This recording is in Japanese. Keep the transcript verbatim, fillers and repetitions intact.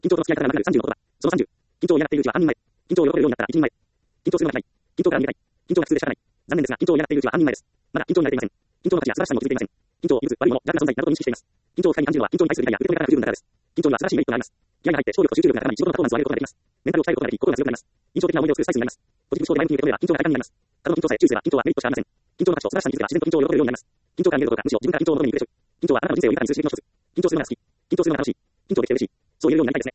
緊張との付き合い方がなくなるさんじゅうの言葉。そのさんじゅう。緊張を嫌がっているうちは半人前。緊張を喜べるようになったら一人前。緊張するのが嫌い。緊張から逃げたい。緊張が苦痛で仕方ない。残念ですが、緊張を嫌がっているうちは半人前です。まだ緊張に慣れていません。緊張の価値や素晴らしさにも気づいていません。緊張、技術、悪いもの、邪悪な存在などと認識しています。緊張を不快に感じるのは緊張に対する理解や受け止め方が不十分だからです。緊張には素晴らしいメリットがあります。気合が入って勝力と集中力が高まり、仕事のパフォーマンスを上げることができます。メンタルを鍛えることができ、心が強くなります。印象的な思い出を作るスパイスになります。ポジティブ思考で前向きに受け止めれば緊張が体感になります。ただの緊張さえ注意すれば緊張はメリットしかありません。緊張の価値と素晴らしさに気づけば自然と緊張を喜べるようになります。緊張から逃げることがむしろ自分から緊張を求めに行くでしょう。緊張はあなたの人生を豊かにする刺激の一つ。緊張するのが好き。緊張するのが楽しい。緊張できて嬉しい。そう言えるようになりたいですね。